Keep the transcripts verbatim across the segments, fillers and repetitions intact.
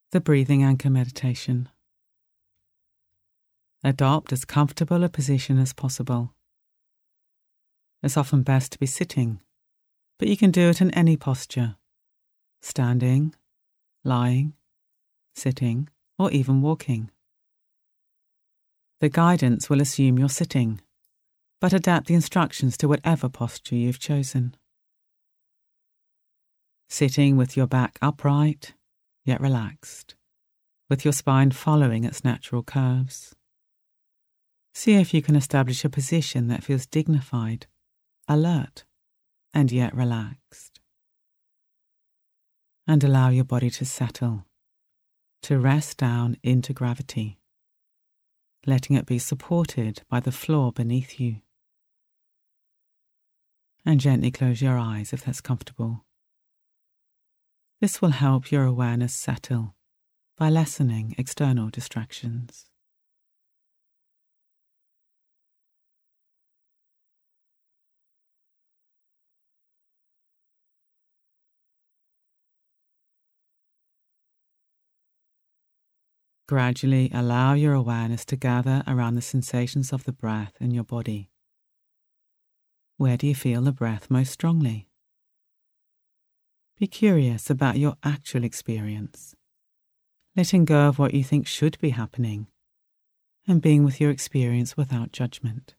The breathing anchor meditation. Adopt as comfortable a position as possible. It's often best to be sitting, but you can do it in any posture, standing, lying, sitting, or even walking. The guidance will assume you're sitting, but adapt the instructions to whatever posture you've chosen. Sitting with your back upright, yet relaxed, with your spine following its natural curves. See if you can establish a position that feels dignified, alert, and yet relaxed. And allow your body to settle, to rest down into gravity, letting it be supported by the floor beneath you. And gently close your eyes if that's comfortable. This will help your awareness settle by lessening external distractions. Gradually allow your awareness to gather around the sensations of the breath in your body. Where do you feel the breath most strongly? Be curious about your actual experience, letting go of what you think should be happening, and being with your experience without judgment.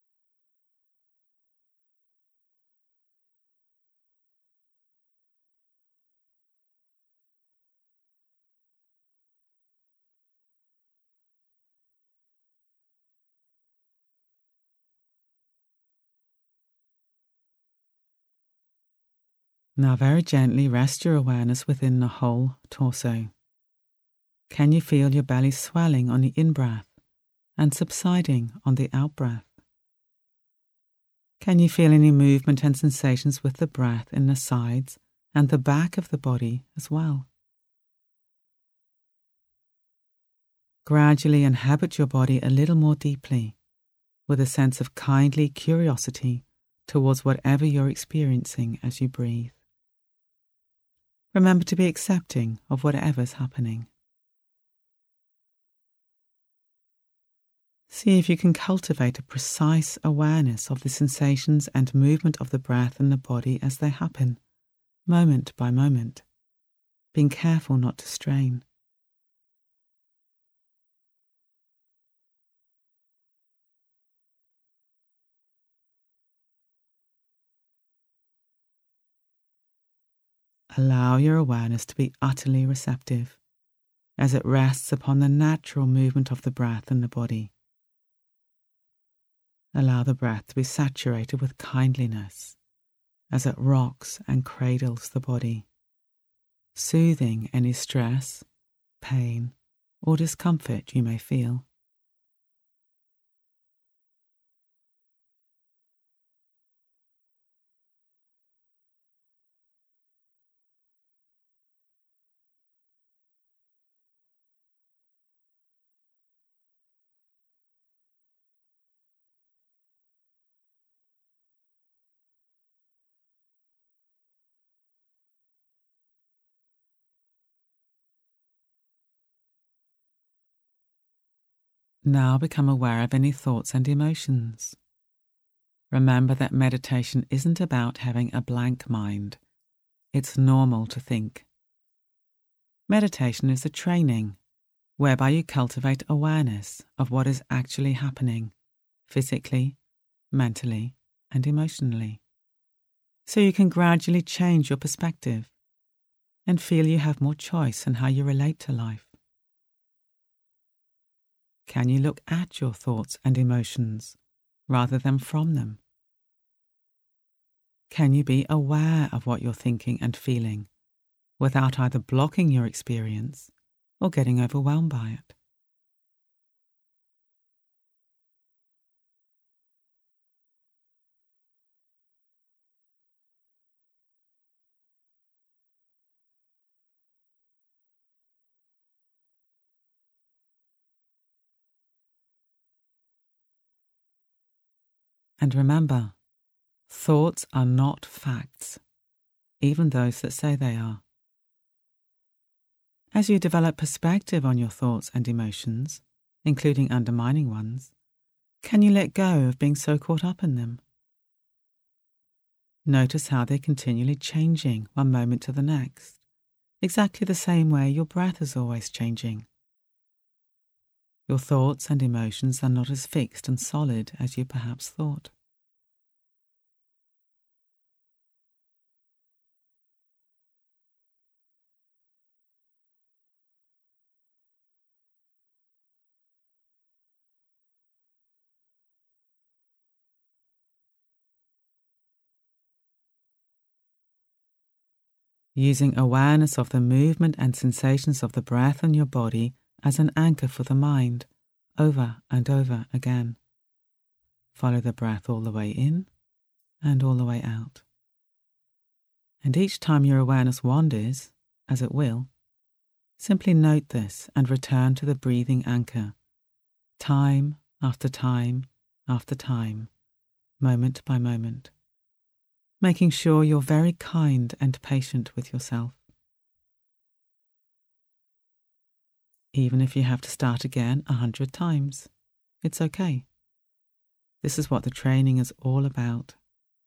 Now very gently rest your awareness within the whole torso. Can you feel your belly swelling on the in-breath and subsiding on the out-breath? Can you feel any movement and sensations with the breath in the sides and the back of the body as well? Gradually inhabit your body a little more deeply with a sense of kindly curiosity towards whatever you're experiencing as you breathe. Remember to be accepting of whatever's happening. See if you can cultivate a precise awareness of the sensations and movement of the breath in the body as they happen, moment by moment, being careful not to strain. Allow your awareness to be utterly receptive as it rests upon the natural movement of the breath in the body. Allow the breath to be saturated with kindliness as it rocks and cradles the body, soothing any stress, pain, or discomfort you may feel. Now become aware of any thoughts and emotions. Remember that meditation isn't about having a blank mind. It's normal to think. Meditation is a training whereby you cultivate awareness of what is actually happening, physically, mentally, and emotionally, so you can gradually change your perspective and feel you have more choice in how you relate to life. Can you look at your thoughts and emotions rather than from them? Can you be aware of what you're thinking and feeling without either blocking your experience or getting overwhelmed by it? And remember, thoughts are not facts, even those that say they are. As you develop perspective on your thoughts and emotions, including undermining ones, can you let go of being so caught up in them? Notice how they're continually changing one moment to the next, exactly the same way your breath is always changing. Your thoughts and emotions are not as fixed and solid as you perhaps thought. Using awareness of the movement and sensations of the breath in your body as an anchor for the mind, over and over again. Follow the breath all the way in and all the way out. And each time your awareness wanders, as it will, simply note this and return to the breathing anchor, time after time after time, moment by moment, making sure you're very kind and patient with yourself. Even if you have to start again a hundred times, it's okay. This is what the training is all about.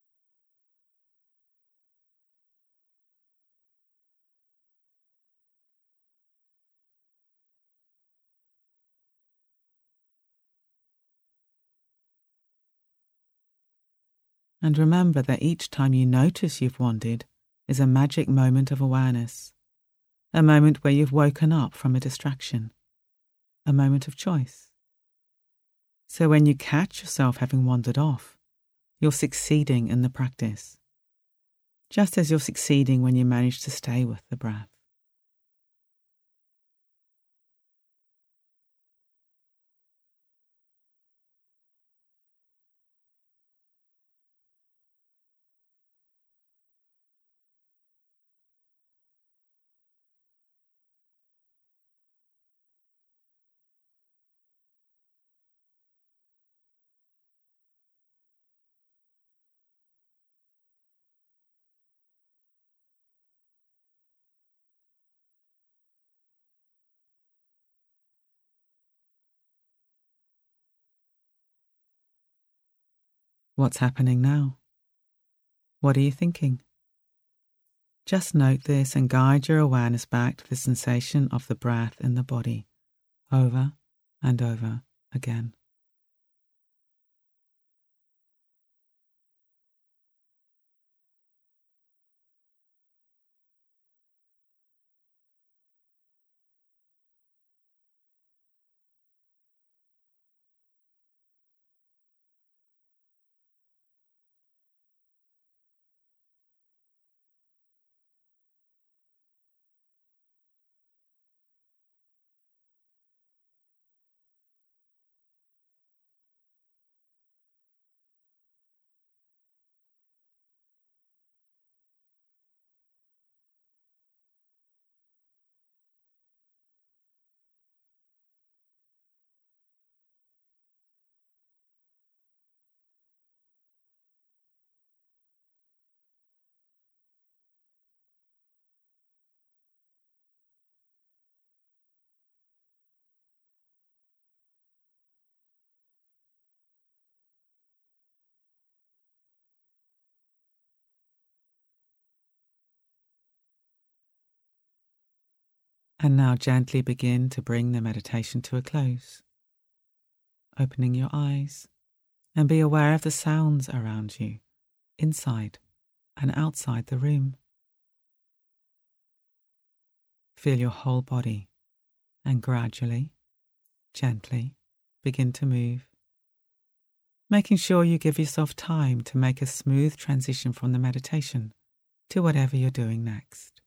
And remember that each time you notice you've wandered is a magic moment of awareness, a moment where you've woken up from a distraction, a moment of choice. So when you catch yourself having wandered off, you're succeeding in the practice, just as you're succeeding when you manage to stay with the breath. What's happening now? What are you thinking? Just note this and guide your awareness back to the sensation of the breath in the body, over and over again. And now gently begin to bring the meditation to a close, opening your eyes and be aware of the sounds around you, inside and outside the room. Feel your whole body and gradually, gently begin to move, making sure you give yourself time to make a smooth transition from the meditation to whatever you're doing next.